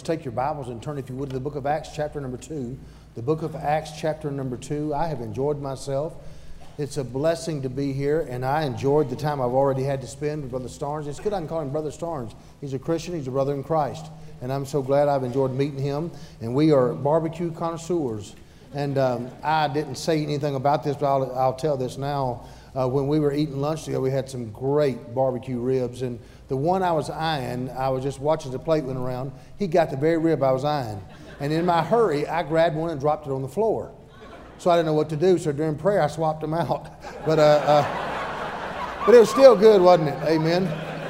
take your Bibles and turn, if you would, to the book of Acts, chapter number 2. The book of Acts, chapter number 2. I have enjoyed myself. It's a blessing to be here, and I enjoyed the time I've already had to spend with Brother Starnes. It's good I can call him Brother Starnes. He's a Christian. He's a brother in Christ. And I'm so glad I've enjoyed meeting him. And we are barbecue connoisseurs. And I didn't say anything about this, but I'll tell this now. When we were eating lunch together, we had some great barbecue ribs. And the one I was eyeing, I was just watching the plate went around. He got the very rib I was eyeing. And in my hurry, I grabbed one and dropped it on the floor. So I didn't know what to do. So during prayer, I swapped them out. But it was still good, wasn't it? Amen.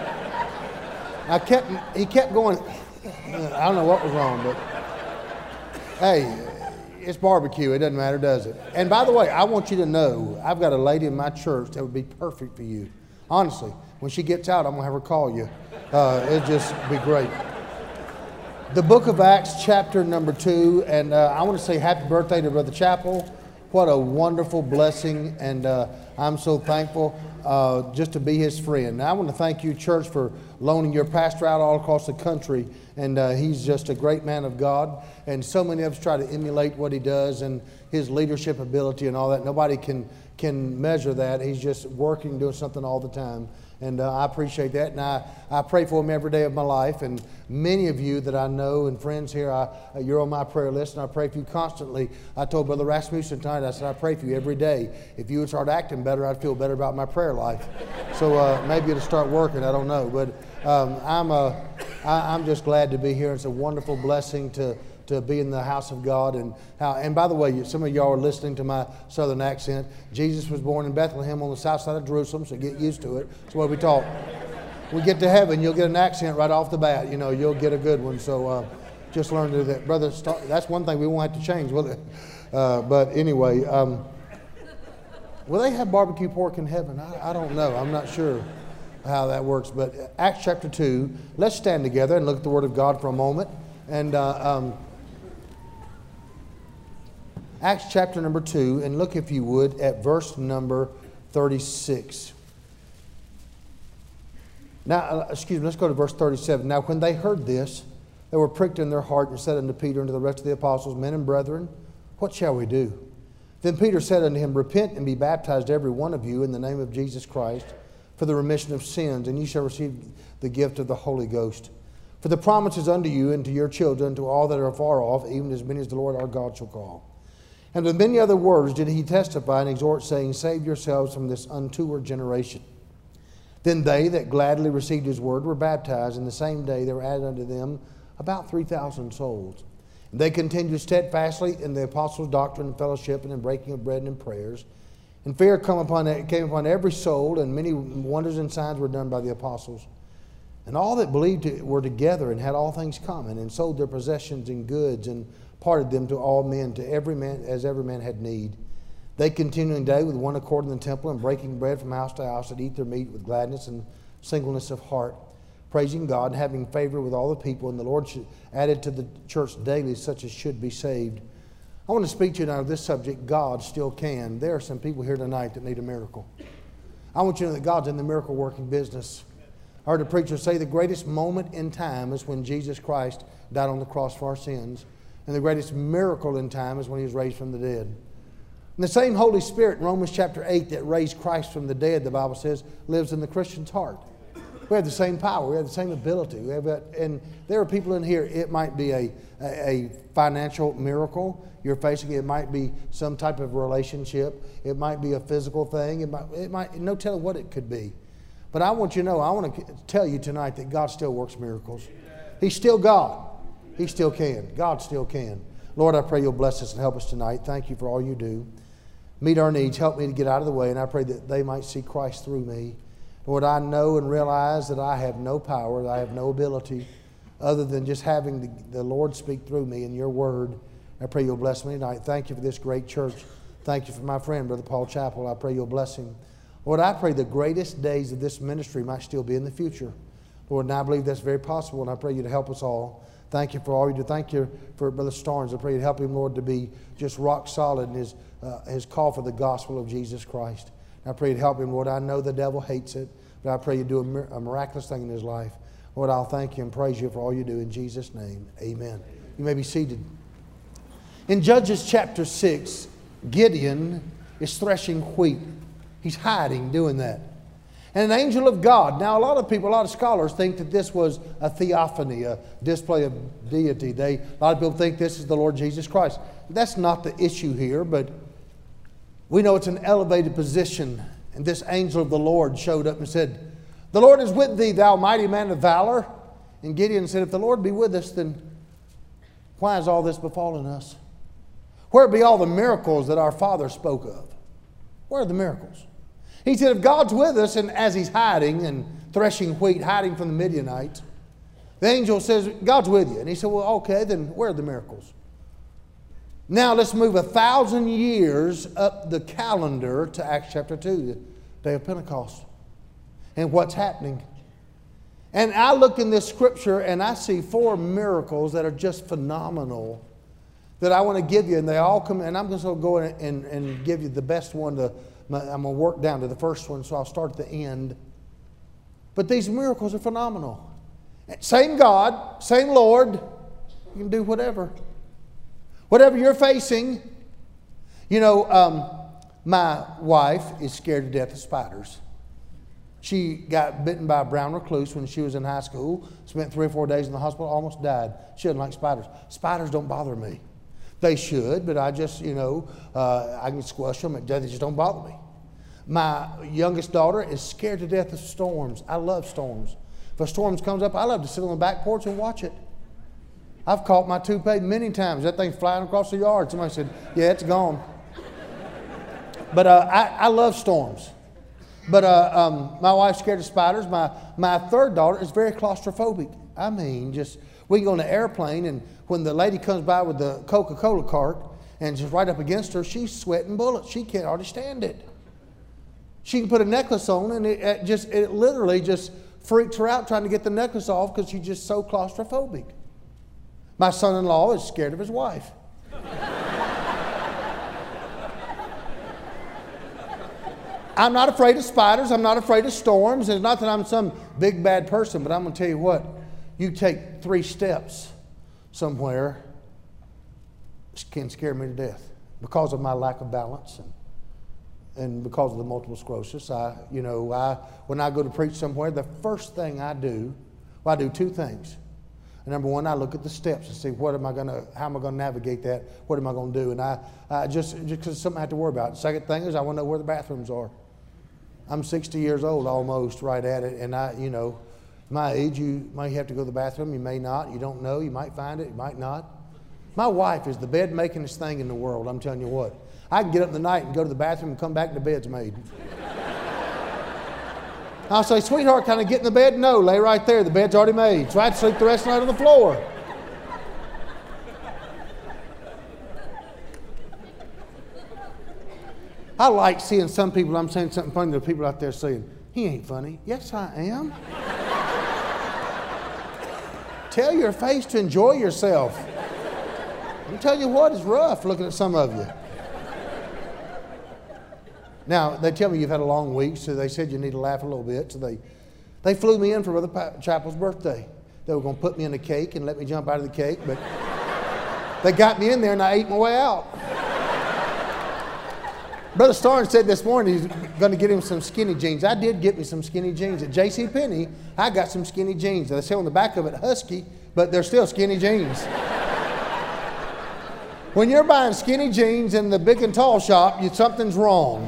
He kept going. I don't know what was wrong, but hey, it's barbecue. It doesn't matter, does it? And by the way, I want you to know, I've got a lady in my church that would be perfect for you. Honestly, when she gets out, I'm going to have her call you. It'd just be great. The book of Acts, chapter number 2, and I want to say happy birthday to Brother Chappell. What a wonderful blessing, and I'm so thankful just to be his friend. Now, I want to thank you, church, for loaning your pastor out all across the country, and he's just a great man of God, and so many of us try to emulate what he does and his leadership ability and all that. Nobody can measure that. He's just working, doing something all the time. And I appreciate that, and I pray for him every day of my life. And many of you that I know and friends here, you're on my prayer list, and I pray for you constantly. I told Brother Rasmussen tonight, I said, I pray for you every day. If you would start acting better, I'd feel better about my prayer life. So maybe it'll start working, I don't know. But I'm just glad to be here. It's a wonderful blessing to be in the house of God. And by the way, some of y'all are listening to my southern accent. Jesus was born in Bethlehem on the south side of Jerusalem, so get used to it. That's what we talk. We get to heaven, you'll get an accent right off the bat. You know, you'll get a good one. So just learn to do that. Brother, that's one thing we won't have to change, will it? But anyway, will they have barbecue pork in heaven? I don't know. I'm not sure how that works. But Acts chapter 2, let's stand together and look at the Word of God for a moment. And Acts chapter number 2, and look, if you would, at verse number 36. Now, let's go to verse 37. Now, when they heard this, they were pricked in their heart and said unto Peter and to the rest of the apostles, Men and brethren, what shall we do? Then Peter said unto him, Repent and be baptized every one of you in the name of Jesus Christ for the remission of sins, and ye shall receive the gift of the Holy Ghost. For the promise is unto you and to your children, to all that are far off, even as many as the Lord our God shall call. And with many other words did he testify and exhort, saying, Save yourselves from this untoward generation. Then they that gladly received his word were baptized, and the same day there were added unto them about 3,000 souls. And they continued steadfastly in the apostles' doctrine and fellowship, and in breaking of bread and in prayers. And fear came upon every soul, and many wonders and signs were done by the apostles. And all that believed were together and had all things common, and sold their possessions and goods, and parted them to all men, to every man as every man had need. They continuing day with one accord in the temple, and breaking bread from house to house, and eat their meat with gladness and singleness of heart, praising God, and having favor with all the people. And the Lord added to the church daily such as should be saved. I want to speak to you now on this subject, God still can. There are some people here tonight that need a miracle. I want you to know that God's in the miracle working business. I heard a preacher say the greatest moment in time is when Jesus Christ died on the cross for our sins. And the greatest miracle in time is when he was raised from the dead. And the same Holy Spirit in Romans chapter 8 that raised Christ from the dead, the Bible says, lives in the Christian's heart. We have the same power. We have the same ability. And there are people in here, it might be a financial miracle you're facing. It might be some type of relationship. It might be a physical thing. It might no telling what it could be. But I want you to know, I want to tell you tonight that God still works miracles. He's still God. He still can. God still can. Lord, I pray you'll bless us and help us tonight. Thank you for all you do. Meet our needs. Help me to get out of the way, and I pray that they might see Christ through me. Lord, I know and realize that I have no power, that I have no ability other than just having the Lord speak through me in your word. I pray you'll bless me tonight. Thank you for this great church. Thank you for my friend, Brother Paul Chappell. I pray you'll bless him. Lord, I pray the greatest days of this ministry might still be in the future. Lord, and I believe that's very possible, and I pray you to help us all. Thank you for all you do. Thank you for Brother Starnes. I pray you'd help him, Lord, to be just rock solid in his call for the gospel of Jesus Christ. And I pray you'd help him, Lord. I know the devil hates it, but I pray you'd do a miraculous thing in his life. Lord, I'll thank you and praise you for all you do in Jesus' name. Amen. You may be seated. In Judges chapter 6, Gideon is threshing wheat. He's hiding, doing that. And an angel of God. Now, a lot of scholars think that this was a theophany, a display of deity. A lot of people think this is the Lord Jesus Christ. That's not the issue here, but we know it's an elevated position. And this angel of the Lord showed up and said, "The Lord is with thee, thou mighty man of valor." And Gideon said, "If the Lord be with us, then why has all this befallen us? Where be all the miracles that our father spoke of?" Where are the miracles? He said, if God's with us, and as he's hiding and threshing wheat, hiding from the Midianites, the angel says, God's with you. And he said, well, okay, then where are the miracles? Now let's move 1,000 years up the calendar to Acts chapter 2, the day of Pentecost. And what's happening? And I look in this scripture and I see 4 miracles that are just phenomenal that I want to give you. And they all come, and I'm going to go and give you the best one. I'm going to work down to the first one, so I'll start at the end. But these miracles are phenomenal. Same God, same Lord. You can do whatever. Whatever you're facing. You know, my wife is scared to death of spiders. She got bitten by a brown recluse when she was in high school. Spent 3 or 4 days in the hospital, almost died. She doesn't like spiders. Spiders don't bother me. They should, but I just, I can squash them. They just don't bother me. My youngest daughter is scared to death of storms. I love storms. If a storm comes up, I love to sit on the back porch and watch it. I've caught my toupee many times. That thing's flying across the yard. Somebody said, yeah, it's gone. But I love storms. But my wife's scared of spiders. My third daughter is very claustrophobic. I mean, just we go on an airplane, and when the lady comes by with the Coca-Cola cart and just right up against her, she's sweating bullets. She can't hardly stand it. She can put a necklace on, and it literally just freaks her out trying to get the necklace off because she's just so claustrophobic. My son-in-law is scared of his wife. I'm not afraid of spiders. I'm not afraid of storms. It's not that I'm some big bad person, but I'm going to tell you what. You take 3 steps somewhere, it can scare me to death because of my lack of balance and because of the multiple sclerosis. When I go to preach somewhere, the first thing I do 2 things. Number one, I look at the steps and see how am I going to navigate that? What am I going to do? And I just because it's something I have to worry about. The second thing is I want to know where the bathrooms are. I'm 60 years old almost, right at it, and my age, you may have to go to the bathroom, you may not, you don't know, you might find it, you might not. My wife is the bed makingest thing in the world, I'm telling you what. I can get up in the night and go to the bathroom and come back and the bed's made. I'll say, sweetheart, can I get in the bed? No, lay right there, the bed's already made. So I had to sleep the rest of the night on the floor. I like seeing some people, I'm saying something funny to the people out there saying, he ain't funny. Yes, I am. Tell your face to enjoy yourself. I'm telling you what, it's rough looking at some of you. Now, they tell me you've had a long week, so they said you need to laugh a little bit. So they flew me in for Brother Chappell's birthday. They were going to put me in a cake and let me jump out of the cake, but they got me in there and I ate my way out. Brother Starnes said this morning he's going to get him some skinny jeans. I did get me some skinny jeans. At JCPenney, I got some skinny jeans. They say on the back of it, Husky, but they're still skinny jeans. When you're buying skinny jeans in the big and tall shop, something's wrong.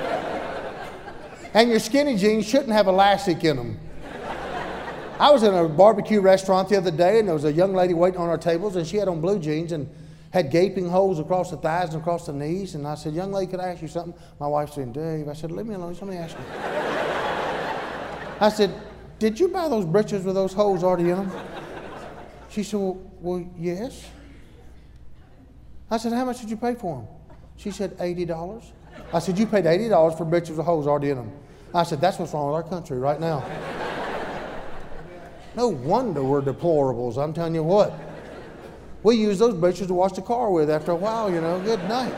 And your skinny jeans shouldn't have elastic in them. I was in a barbecue restaurant the other day, and there was a young lady waiting on our tables, and she had on blue jeans and had gaping holes across the thighs and across the knees. And I said, young lady, could I ask you something? My wife said, Dave. I said, leave me alone. Let me ask you. I said, did you buy those breeches with those holes already in them? She said, well, yes. I said, how much did you pay for them? She said, $80. I said, you paid $80 for breeches with holes already in them. I said, that's what's wrong with our country right now. No wonder we're deplorables. I'm telling you what. We use those breeches to wash the car with after a while, good night.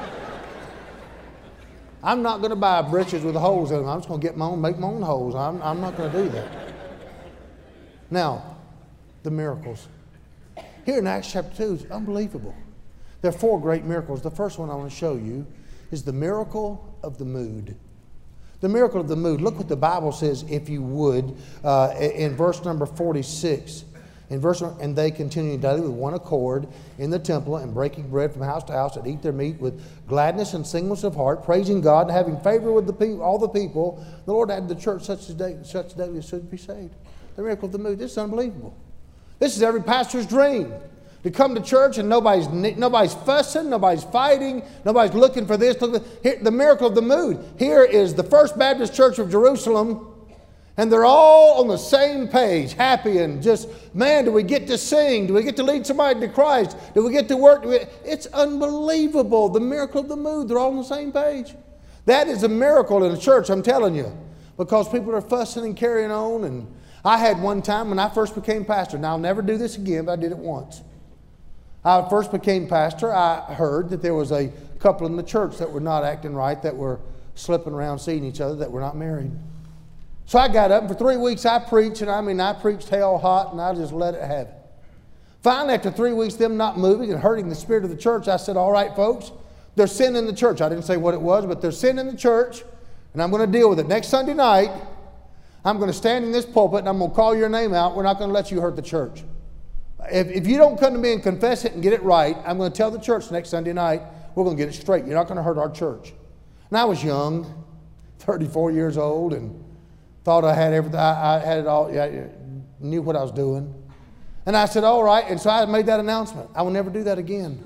I'm not going to buy breeches with holes in them. I'm just going to get my own, make my own holes. I'm not going to do that. Now, the miracles. Here in Acts chapter 2, it's unbelievable. There are 4 great miracles. The first one I want to show you is the miracle of the mood. The miracle of the mood. Look what the Bible says, if you would, in verse number 46. And they continued daily with one accord in the temple and breaking bread from house to house and eat their meat with gladness and singleness of heart, praising God and having favor with the people, all the people. The Lord added to the church such daily as should be saved. The miracle of the mood. This is unbelievable. This is every pastor's dream. To come to church and nobody's fussing, nobody's fighting, nobody's looking for this. Here, the miracle of the mood. Here is the First Baptist Church of Jerusalem, and they're all on the same page, happy and just, man, do we get to sing? Do we get to lead somebody to Christ? Do we get to work? It's unbelievable, the miracle of the mood. They're all on the same page. That is a miracle in a church, I'm telling you, because people are fussing and carrying on. And I had one time when I first became pastor. Now, I'll never do this again, but I did it once. I first became pastor. I heard that there was a couple in the church that were not acting right, that were slipping around seeing each other, that were not married. So I got up, and for 3 weeks I preached, and I preached hell hot, and I just let it have it. Finally, after 3 weeks, them not moving and hurting the spirit of the church, I said, all right, folks, there's sin in the church. I didn't say what it was, but there's sin in the church, and I'm going to deal with it. Next Sunday night, I'm going to stand in this pulpit, and I'm going to call your name out. We're not going to let you hurt the church. If you don't come to me and confess it and get it right, I'm going to tell the church next Sunday night, we're going to get it straight. You're not going to hurt our church. And I was young, 34 years old, and thought I had everything. I had it all. I knew what I was doing. And I said, all right. And so I made that announcement. I will never do that again.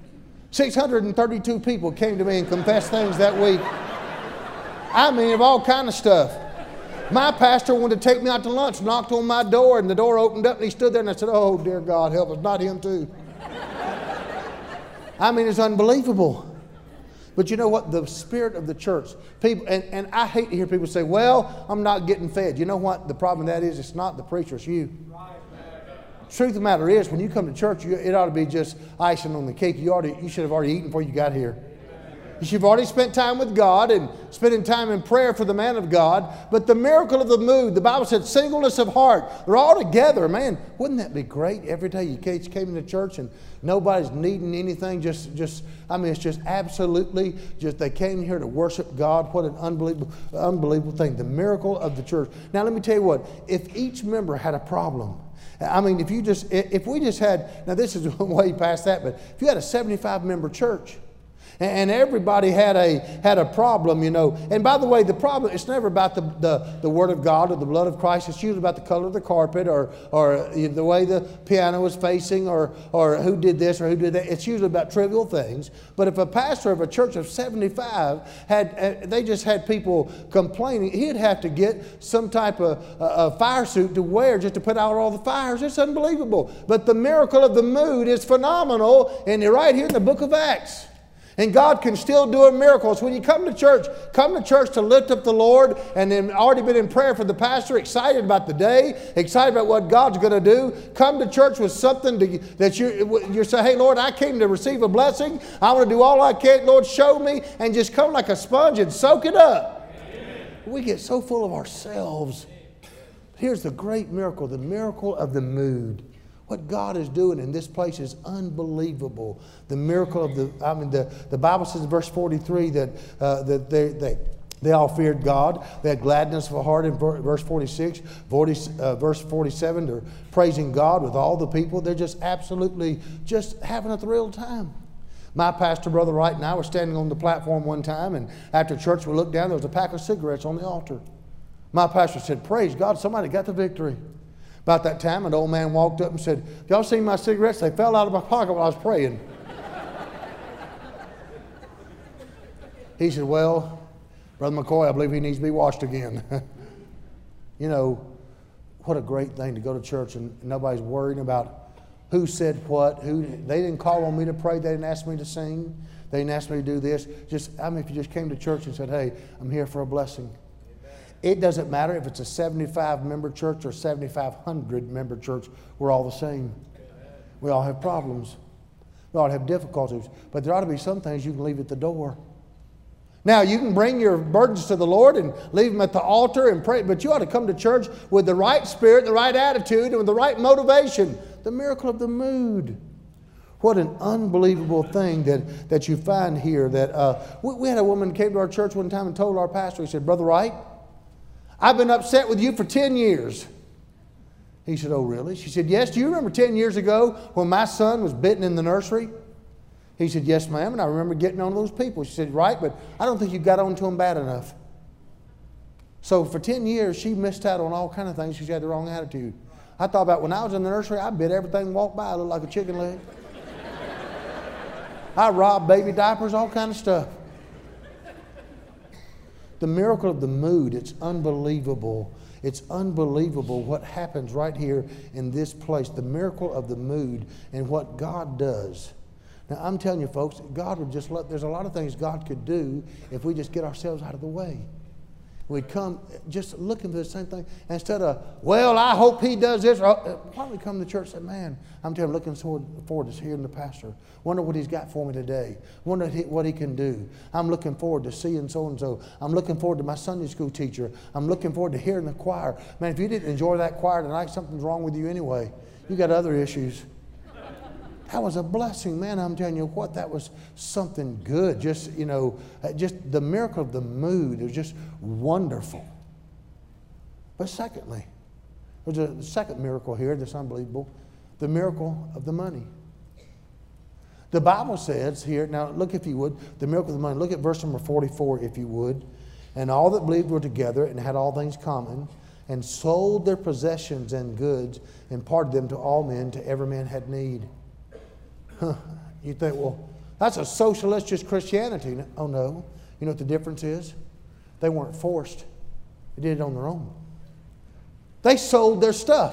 632 people came to me and confessed things that week. I mean, of all kind of stuff. My pastor wanted to take me out to lunch, knocked on my door, and the door opened up, and he stood there, and I said, oh, dear God, help us, not him too. I mean, it's unbelievable. But you know what? The spirit of the church, people, and I hate to hear people say, well, I'm not getting fed. You know what? The problem with that is it's not the preacher, it's you. Truth of the matter is, when you come to church, it ought to be just icing on the cake. You should have already eaten before you got here. You've already spent time with God and spending time in prayer for the man of God. But the miracle of the mood, the Bible said singleness of heart. They're all together, man. Wouldn't that be great? Every day you came into church and nobody's needing anything. I mean, it's just absolutely, they came here to worship God. What an unbelievable thing. The miracle of the church. Now, let me tell you what. If each member had a problem, I mean, if we just had, now this is way past that, but if you had a 75-member church, and everybody had a problem, you know. And by the way, the problem, it's never about the Word of God or the blood of Christ. It's usually about the color of the carpet or the way the piano was facing or who did this or who did that. It's usually about trivial things. But if a pastor of a church of 75 they just had people complaining, he'd have to get some type of fire suit to wear just to put out all the fires. It's unbelievable. But the miracle of the mood is phenomenal, and they're right here in the book of Acts. And God can still do miracles. When you come to church to lift up the Lord, and then already been in prayer for the pastor, excited about the day, excited about what God's going to do. Come to church with something that you say, hey, Lord, I came to receive a blessing. I want to do all I can. Lord, show me. And just come like a sponge and soak it up. Amen. We get so full of ourselves. Here's the great miracle, the miracle of the mood. What God is doing in this place is unbelievable. The miracle of the Bible says in verse 43 that they all feared God. They had gladness of heart in verse 46. Verse 47, they're praising God with all the people. They're just absolutely just having a thrilled time. My pastor brother right now was standing on the platform one time, and after church we looked down, there was a pack of cigarettes on the altar. My pastor said, praise God, somebody got the victory. About that time, an old man walked up and said, y'all seen my cigarettes? They fell out of my pocket while I was praying. He said, well, Brother McCoy, I believe he needs to be washed again. You know, what a great thing to go to church and nobody's worrying about who said what. They didn't call on me to pray. They didn't ask me to sing. They didn't ask me to do this. If you just came to church and said, hey, I'm here for a blessing. It doesn't matter if it's a 75-member church or 7,500-member church. We're all the same. We all have problems. We all have difficulties. But there ought to be some things you can leave at the door. Now, you can bring your burdens to the Lord and leave them at the altar and pray, but you ought to come to church with the right spirit, the right attitude, and with the right motivation. The miracle of the mood. What an unbelievable thing that you find here. That we had a woman who came to our church one time and told our pastor, he said, Brother Wright, I've been upset with you for 10 years. He said, oh, really? She said, yes. Do you remember 10 years ago when my son was bitten in the nursery? He said, yes, ma'am, and I remember getting on those people. She said, right, but I don't think you got on to them bad enough. So for 10 years, she missed out on all kinds of things because she had the wrong attitude. I thought about when I was in the nursery, I bit everything walked by. I looked like a chicken leg. I robbed baby diapers, all kind of stuff. The miracle of the mood, it's unbelievable. It's unbelievable what happens right here in this place. The miracle of the mood and what God does. Now, I'm telling you, folks, God would just there's a lot of things God could do if we just get ourselves out of the way. We'd come just looking for the same thing. Instead of, well, I hope he does this. Why don't we come to church and say, man, I'm telling you, looking forward to hearing the pastor. Wonder what he's got for me today. Wonder what he can do. I'm looking forward to seeing so-and-so. I'm looking forward to my Sunday school teacher. I'm looking forward to hearing the choir. Man, if you didn't enjoy that choir tonight, something's wrong with you anyway. You got other issues. That was a blessing, man. I'm telling you what, that was something good. Just, just the miracle of the mood is just wonderful. But secondly, there's a second miracle here that's unbelievable. The miracle of the money. The Bible says here, now look if you would, the miracle of the money. Look at verse number 44 if you would. And all that believed were together and had all things common, and sold their possessions and goods, and parted them to all men, to every man had need. You think, well, that's a socialist Christianity. Oh, no. You know what the difference is? They weren't forced. They did it on their own. They sold their stuff.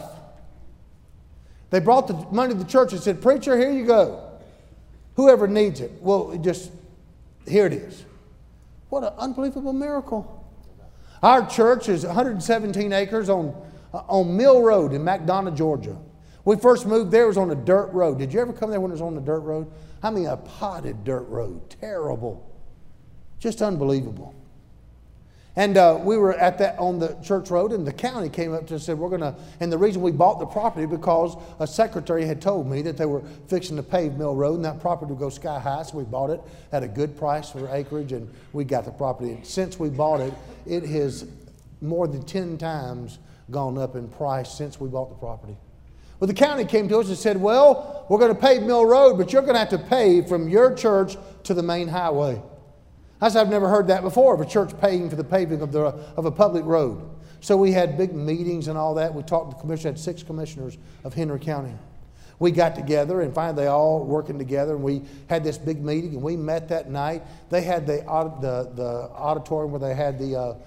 They brought the money to the church and said, preacher, here you go. Whoever needs it. Well, here it is. What an unbelievable miracle. Our church is 117 acres on Mill Road in McDonough, Georgia. We first moved there, it was on a dirt road. Did you ever come there when it was on the dirt road? I mean, a potted dirt road. Terrible. Just unbelievable. And we were on the church road, and the county came up to us and said, and the reason we bought the property because a secretary had told me that they were fixing to pave Mill Road, and that property would go sky high, so we bought it at a good price for acreage, and we got the property. And since we bought it, it has more than 10 times gone up in price since we bought the property. Well, the county came to us and said, well, we're going to pave Mill Road, but you're going to have to pave from your church to the main highway. I said, I've never heard that before, of a church paying for the paving of a public road. So we had big meetings and all that. We talked to the commissioner, had 6 commissioners of Henry County. We got together, and finally they all working together, and we had this big meeting, and we met that night. They had the auditorium where they had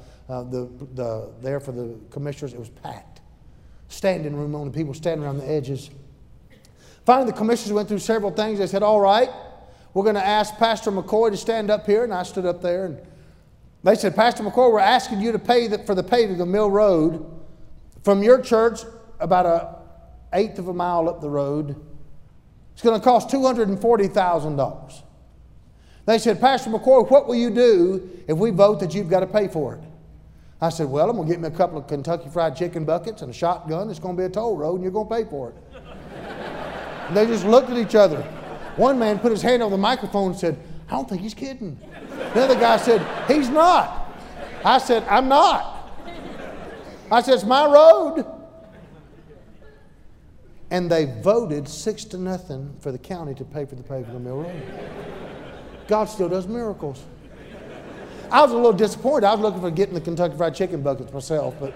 there for the commissioners. It was packed. Standing room on the people standing around the edges. Finally, the commissioners went through several things. They said, all right, we're going to ask Pastor McCoy to stand up here. And I stood up there. And they said, Pastor McCoy, we're asking you to pay for the paving of Mill Road from your church about an 1/8 of a mile up the road. It's going to cost $240,000. They said, Pastor McCoy, what will you do if we vote that you've got to pay for it? I said, well, I'm going to get me a couple of Kentucky Fried Chicken buckets and a shotgun. It's going to be a toll road, and you're going to pay for it. And they just looked at each other. One man put his hand on the microphone and said, I don't think he's kidding. The other guy said, he's not. I said, I'm not. I said, it's my road. And they voted 6-0 for the county to pay for the paving of Mill Road. God still does miracles. I was a little disappointed. I was looking for getting the Kentucky Fried Chicken buckets myself. But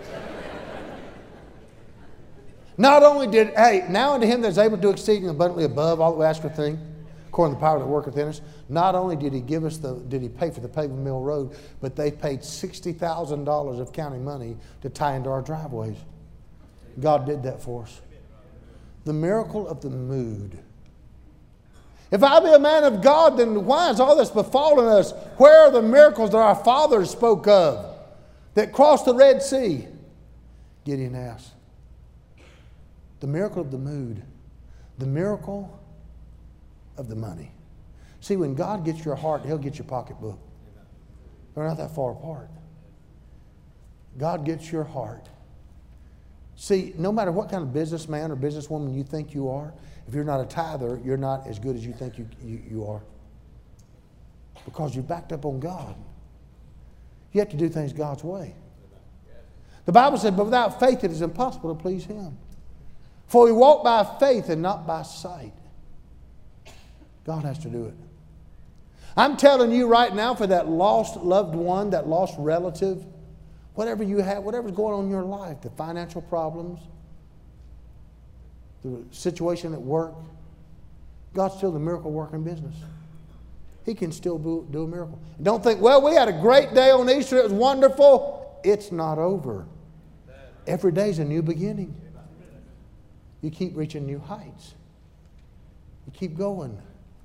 not only now unto him that is able to do exceeding abundantly above all that we ask or think, according to the power that worketh in us, not only did he pay for the paving Mill Road, but they paid $60,000 of county money to tie into our driveways. God did that for us. The miracle of the mood. If I be a man of God, then why is all this befallen us? Where are the miracles that our fathers spoke of that crossed the Red Sea? Gideon asked. The miracle of the mood. The miracle of the money. See, when God gets your heart, He'll get your pocketbook. They're not that far apart. God gets your heart. See, no matter what kind of businessman or businesswoman you think you are, if you're not a tither, you're not as good as you think you are. Because you've backed up on God. You have to do things God's way. The Bible said, but without faith it is impossible to please Him. For we walk by faith and not by sight. God has to do it. I'm telling you right now, for that lost loved one, that lost relative, whatever you have, whatever's going on in your life, the financial problems, the situation at work, God's still the miracle working business. He can still do a miracle. Don't think, well, we had a great day on Easter, it was wonderful. It's not over. Every day is a new beginning. You keep reaching new heights. You keep going.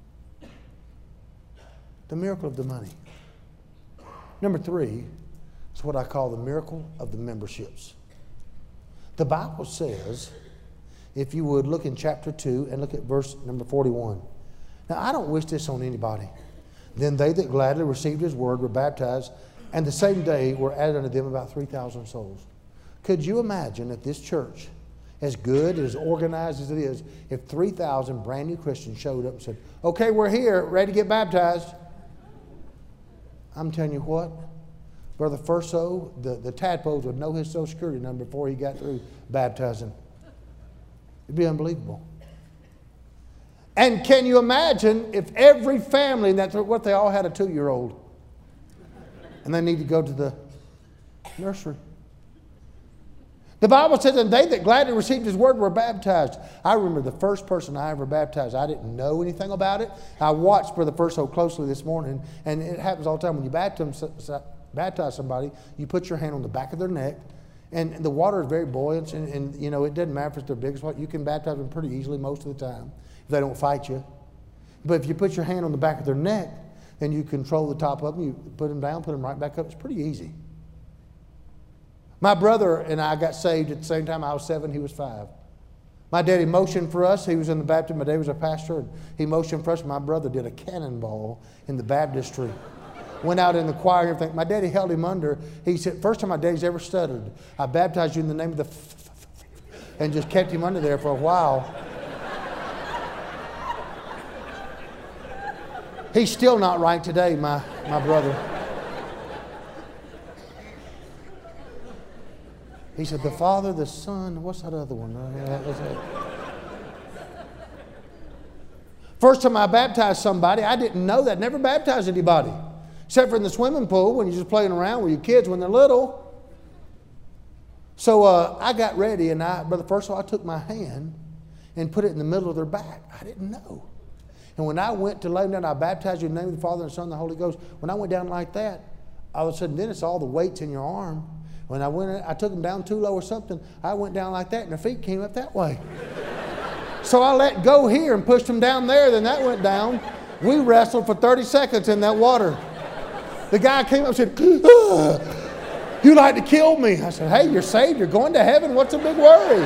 The miracle of the money. Number 3 is what I call the miracle of the memberships. The Bible says, if you would look in chapter 2 and look at verse number 41. Now, I don't wish this on anybody. Then they that gladly received His word were baptized, and the same day were added unto them about 3,000 souls. Could you imagine if this church, as good, as organized as it is, if 3,000 brand new Christians showed up and said, okay, we're here, ready to get baptized? I'm telling you what, Brother Furso, the tadpoles would know his Social Security number before he got through baptizing. It'd be unbelievable. And can you imagine if every family, and that's what they all had a 2-year-old, and they need to go to the nursery. The Bible says, and they that gladly received His word were baptized. I remember the first person I ever baptized. I didn't know anything about it. I watched Brother Furso closely this morning, and it happens all the time. When you baptize somebody, you put your hand on the back of their neck, and the water is very buoyant, and you know, it doesn't matter if it's their biggest one. You can baptize them pretty easily most of the time if they don't fight you. But if you put your hand on the back of their neck, then you control the top of them. You put them down, put them right back up. It's pretty easy. My brother and I got saved at the same time. I was 7, he was 5. My daddy motioned for us. He was in the baptism. My daddy was a pastor. And he motioned for us. My brother did a cannonball in the baptistry. Went out in the choir and everything. My daddy held him under. He said, first time my daddy's ever stuttered. I baptized you in the name of the and just kept him under there for a while. He's still not right today, my brother. He said, the Father, the Son, what's that other one? First time I baptized somebody, I didn't know that. Never baptized anybody. Except for in the swimming pool when you're just playing around with your kids when they're little. So I got ready, and Brother Furso, I took my hand and put it in the middle of their back. I didn't know. And when I went to lay them down, I baptized you in the name of the Father and the Son and the Holy Ghost. When I went down like that, all of a sudden, then it's all the weights in your arm. When I took them down too low or something, I went down like that and their feet came up that way. So I let go here and pushed them down there, then that went down. We wrestled for 30 seconds in that water. The guy came up and said, you like to kill me. I said, hey, you're saved, you're going to heaven, what's the big worry?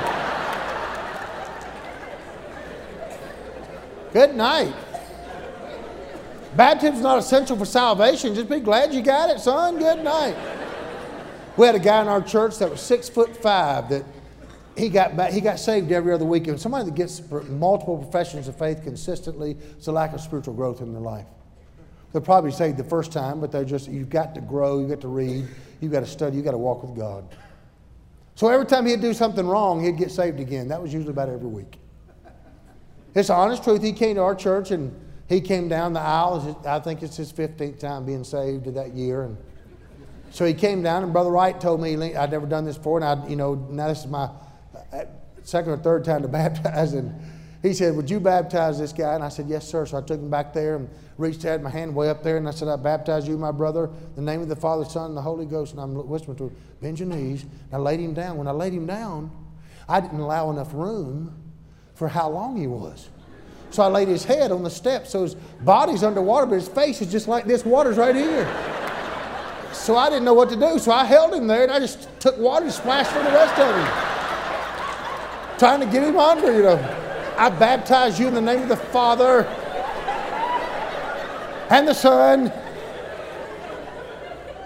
Good night. Baptism's not essential for salvation. Just be glad you got it, son. Good night. We had a guy in our church that was 6'5" that he got saved every other weekend. Somebody that gets multiple professions of faith consistently, it's a lack of spiritual growth in their life. They'll probably saved the first time, but you've got to grow, you've got to read, you've got to study, you've got to walk with God. So every time he'd do something wrong, he'd get saved again. That was usually about every week. It's the honest truth. He came to our church and he came down the aisle. I think it's his 15th time being saved that year. And so he came down, and Brother Wright told me, I'd never done this before, and now this is my second or third time to baptize. And he said, would you baptize this guy? And I said, yes, sir. So I took him back there and reached out my hand way up there, and I said, I baptize you, my brother, in the name of the Father, Son, and the Holy Ghost. And I'm whispering to him, bend your knees. And I laid him down. When I laid him down, I didn't allow enough room for how long he was. So I laid his head on the steps, so his body's underwater, but his face is just like this. Water's right here. So I didn't know what to do, so I held him there, and I just took water and splashed for the rest of him. Trying to get him under, I baptize you in the name of the Father and the Son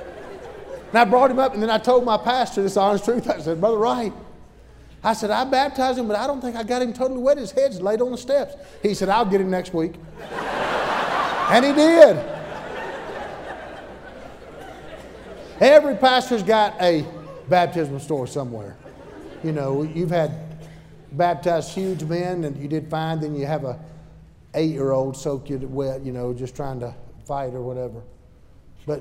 And I brought him up, and then I told my pastor this honest truth. I said, Brother Wright, I said, I baptized him, but I don't think I got him totally wet. His head's laid on the steps. He said, I'll get him next week. And he did. Every pastor's got a baptismal story somewhere. You know, you've had baptized huge men and you did fine, then you have a 8-year-old soak you wet, you know, just trying to fight or whatever. But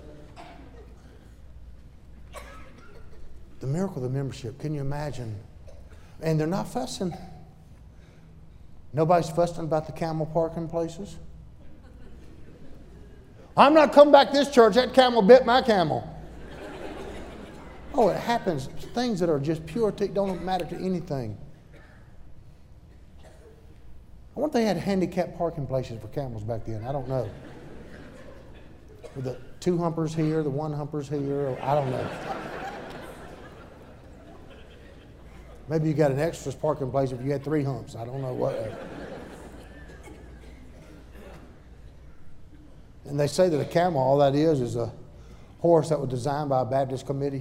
the miracle of the membership, can you imagine? And they're not fussing. Nobody's fussing about the camel parking places. I'm not coming back to this church. That camel bit my camel. Oh, it happens. Things that are just pure, don't matter to anything. I wonder if they had handicapped parking places for camels back then. I don't know. With the 2 humpers here, the 1 humpers here, or I don't know. Maybe you got an extra parking place if you had 3 humps. I don't know what. And they say that a camel, all that is a horse that was designed by a Baptist committee.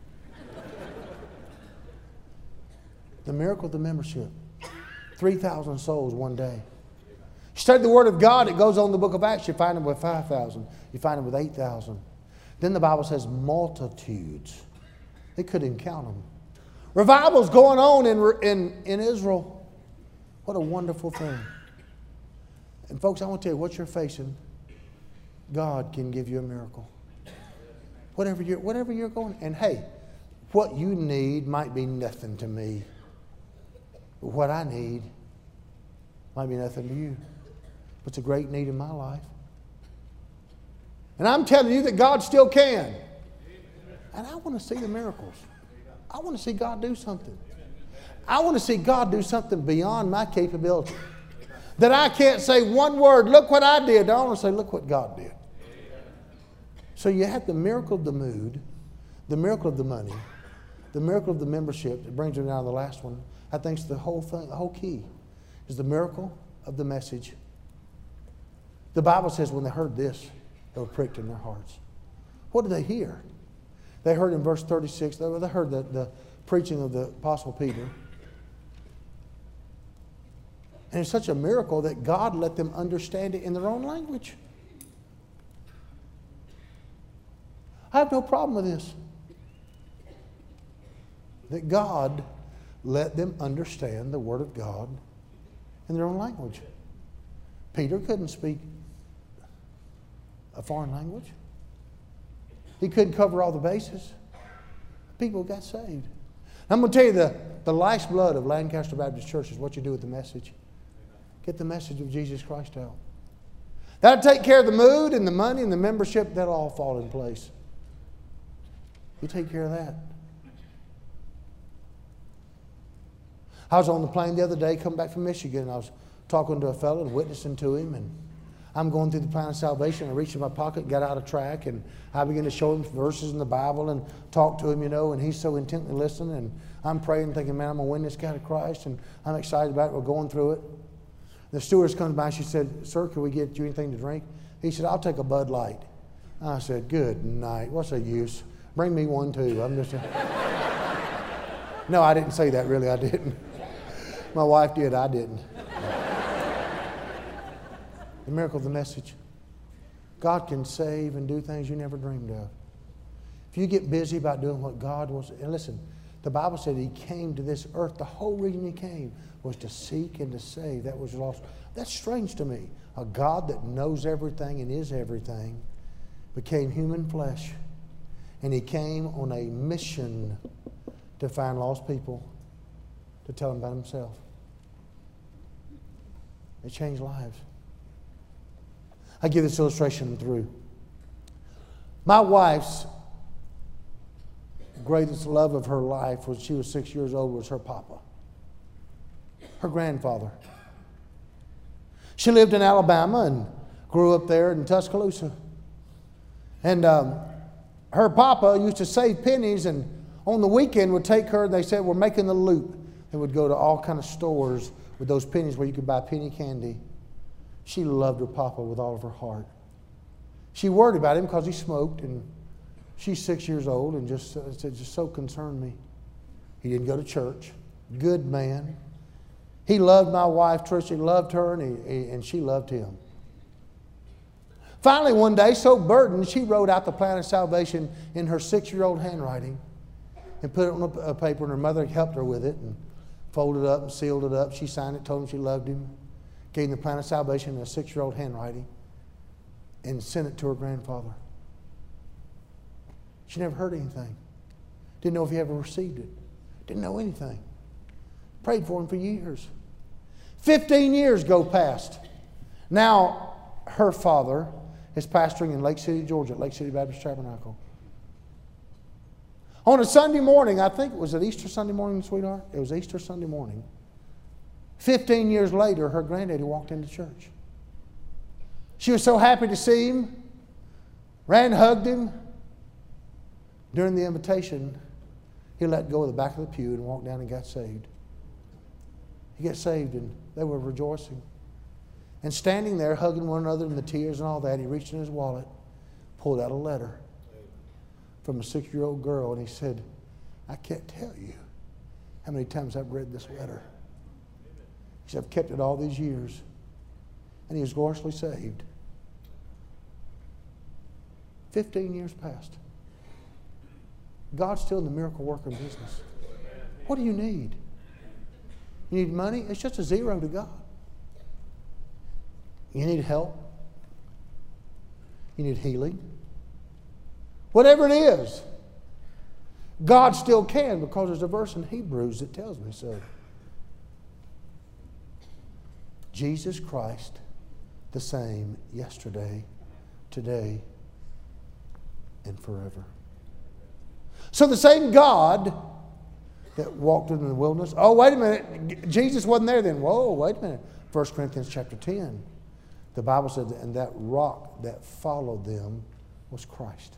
The miracle of the membership. 3,000 souls one day. You study the Word of God, it goes on in the book of Acts. You find them with 5,000. You find them with 8,000. Then the Bible says multitudes. They couldn't even count them. Revival's going on in Israel. What a wonderful thing. And folks, I want to tell you, what you're facing, God can give you a miracle. Whatever you're going, and hey, what you need might be nothing to me. But what I need might be nothing to you. But it's a great need in my life. And I'm telling you that God still can. And I want to see the miracles. I want to see God do something. I want to see God do something beyond my capability. That I can't say one word, look what I did. I want to say, look what God did. So you have the miracle of the mood, the miracle of the money, the miracle of the membership. That brings me down to the last one. I think it's the whole thing, the whole key is the miracle of the message. The Bible says when they heard this, they were pricked in their hearts. What did they hear? They heard in verse 36, they heard the preaching of the Apostle Peter. And it's such a miracle that God let them understand it in their own language. I have no problem with this. That God let them understand the Word of God in their own language. Peter couldn't speak a foreign language. He couldn't cover all the bases. People got saved. I'm going to tell you the lifeblood of Lancaster Baptist Church is what you do with the message. Get the message of Jesus Christ out. That'll take care of the mood and the money and the membership. That'll all fall in place. You take care of that. I was on the plane the other day coming back from Michigan, and I was talking to a fellow and witnessing to him, and I'm going through the plan of salvation. I reached in my pocket, got out of track, and I began to show him verses in the Bible and talk to him, you know, and he's so intently listening, and I'm praying, thinking, man, I'm going to win this guy to Christ, and I'm excited about it. We're going through it. The stewardess comes by, she said, sir, can we get you anything to drink? He said, I'll take a Bud Light. I said, good night. What's the use? Bring me one too. I'm just... No, I didn't say that, really. I didn't. My wife did. I didn't. The miracle of the message. God can save and do things you never dreamed of. If you get busy about doing what God wants, and listen, the Bible said He came to this earth. The whole reason He came was to seek and to save that was lost. That's strange to me. A God that knows everything and is everything became human flesh. And He came on a mission to find lost people, to tell them about Himself. It changed lives. I give this illustration through. My wife's greatest love of her life when she was 6 years old was her papa, her grandfather. She lived in Alabama and grew up there in Tuscaloosa. And her papa used to save pennies, and on the weekend would take her, they said, we're making the loop. They would go to all kind of stores with those pennies where you could buy penny candy. She loved her papa with all of her heart. She worried about him because he smoked, and She's 6 years old and just so concerned me. He didn't go to church. Good man. He loved my wife, Tricia. He loved her, and she loved him. Finally, one day, so burdened, she wrote out the plan of salvation in her 6-year-old handwriting and put it on a paper, and her mother helped her with it and folded it up and sealed it up. She signed it, told him she loved him, gave him the plan of salvation in a 6-year-old handwriting, and sent it to her grandfather. She never heard anything. Didn't know if he ever received it. Didn't know anything. Prayed for him for years. 15 years go past. Now, her father is pastoring in Lake City, Georgia, at Lake City Baptist Tabernacle. On a Sunday morning, I think, was it Easter Sunday morning, sweetheart? It was Easter Sunday morning. 15 years later, her granddaddy walked into church. She was so happy to see him, ran, hugged him. During the invitation, he let go of the back of the pew and walked down and got saved. He got saved, and they were rejoicing. And standing there, hugging one another in the tears and all that, he reached in his wallet, pulled out a letter from a 6-year-old girl, and he said, I can't tell you how many times I've read this letter. He said, I've kept it all these years. And he was gloriously saved. 15 years passed. God's still in the miracle working business. What do you need? You need money? It's just a zero to God. You need help? You need healing? Whatever it is, God still can, because there's a verse in Hebrews that tells me so. Jesus Christ, the same yesterday, today, and forever. So the same God that walked in the wilderness. Oh, wait a minute. Jesus wasn't there then. Whoa, wait a minute. 1 Corinthians chapter 10. The Bible said, and that rock that followed them was Christ.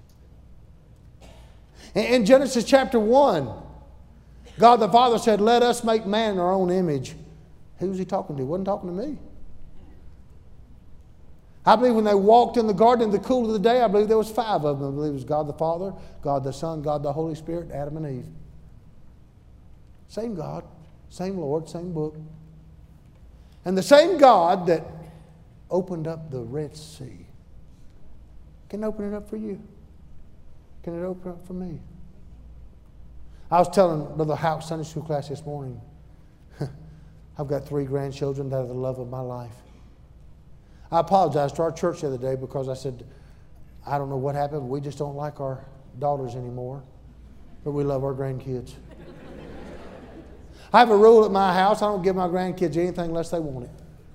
In Genesis chapter 1, God the Father said, let us make man in our own image. Who was he talking to? He wasn't talking to me. I believe when they walked in the garden in the cool of the day, I believe there was 5 of them. I believe it was God the Father, God the Son, God the Holy Spirit, Adam and Eve. Same God, same Lord, same book. And the same God that opened up the Red Sea can open it up for you. Can it open up for me? I was telling Brother House Sunday school class this morning, I've got 3 grandchildren that are the love of my life. I apologized to our church the other day because I said, I don't know what happened, but we just don't like our daughters anymore, but we love our grandkids. I have a rule at my house, I don't give my grandkids anything unless they want it.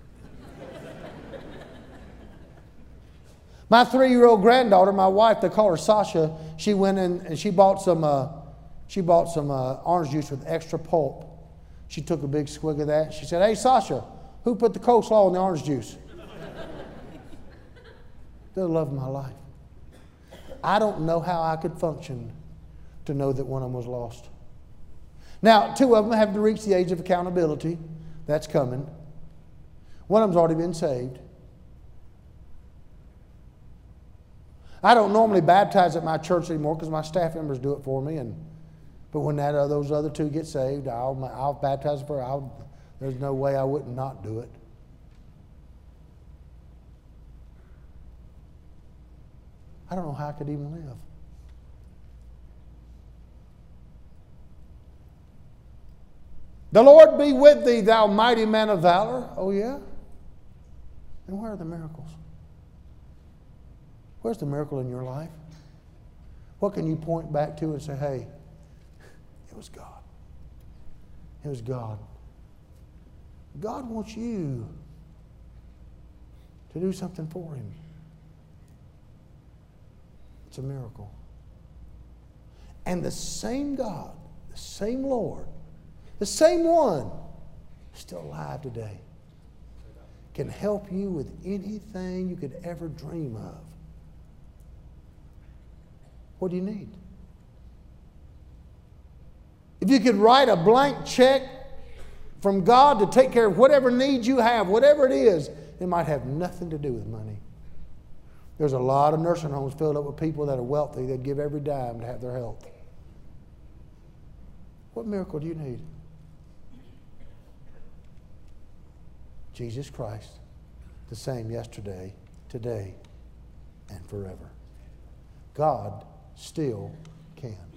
My 3-year-old granddaughter, my wife, they call her Sasha, she went in and she bought some orange juice with extra pulp. She took a big swig of that. She said, hey, Sasha, who put the coleslaw in the orange juice? They're the love of my life. I don't know how I could function to know that one of them was lost. Now, 2 of them have to reach the age of accountability. That's coming. One of them's already been saved. I don't normally baptize at my church anymore because my staff members do it for me. But when those other 2 get saved, I'll baptize them for them. There's no way I wouldn't not do it. I don't know how I could even live. The Lord be with thee, thou mighty man of valor. Oh, yeah? And where are the miracles? Where's the miracle in your life? What can you point back to and say, hey, it was God. It was God. God wants you to do something for Him. It's a miracle. And the same God, the same Lord, the same one, still alive today, can help you with anything you could ever dream of. What do you need? If you could write a blank check from God to take care of whatever needs you have, whatever it is, it might have nothing to do with money. There's a lot of nursing homes filled up with people that are wealthy that give every dime to have their health. What miracle do you need? Jesus Christ, the same yesterday, today, and forever. God still can.